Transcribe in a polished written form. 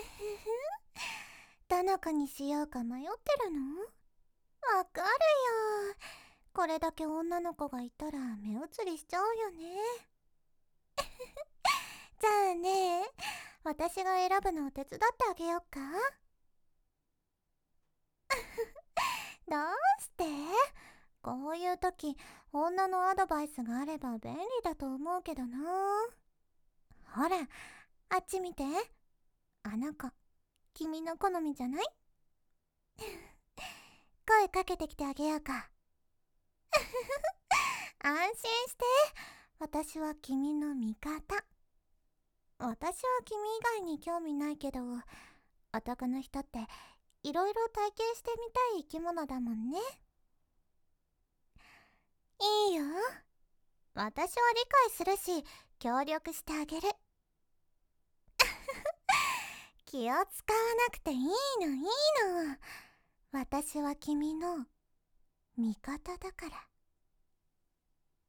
どの子にしようか迷ってるの？わかるよ。これだけ女の子がいたら目移りしちゃうよね。じゃあね、私が選ぶのを手伝ってあげようか？どうして？こういう時、女のアドバイスがあれば便利だと思うけどな。ほら、あっち見て。あの子、君の好みじゃない？声かけてきてあげようか。安心して。私は君の味方。私は君以外に興味ないけど、男の人っていろいろ体験してみたい生き物だもんね。いいよ。私は理解するし、協力してあげる。気を使わなくていいのいいの。私は君の味方だから。